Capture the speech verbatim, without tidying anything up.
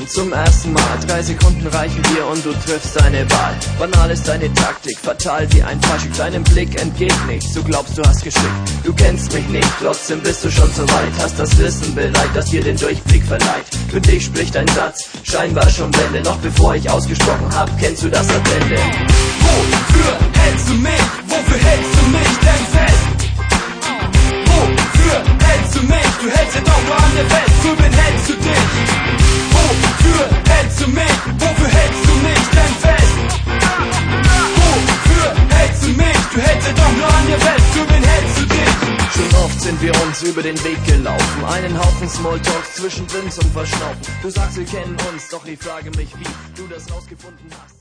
zum ersten Mal. Drei Sekunden reichen dir und du triffst deine Wahl. Banal ist deine Taktik, fatal wie ein Fasching. Deinem Blick entgeht nichts, du glaubst du hast geschickt. Du kennst mich nicht, trotzdem bist du schon so weit. Hast das Wissen bereit, das dir den Durchblick verleiht. Für dich spricht ein Satz, scheinbar schon Blende. Noch bevor ich ausgesprochen hab, kennst du das Ende. Wofür hältst du mich? Wofür hältst du mich denn fest? Wofür hältst du mich? Du hältst ja doch nur an der fest. Für wen hältst du dich? Wofür hältst du mich? Wofür hältst du mich denn fest? Wofür hältst du mich? Du hältst ja doch nur an der fest. Für wen hältst du dich? Schon oft sind wir uns über den Weg gelaufen. Einen Haufen Smalltalks zwischendrin zum Verschnaufen. Du sagst, wir kennen uns, doch ich frage mich, wie du das rausgefunden hast.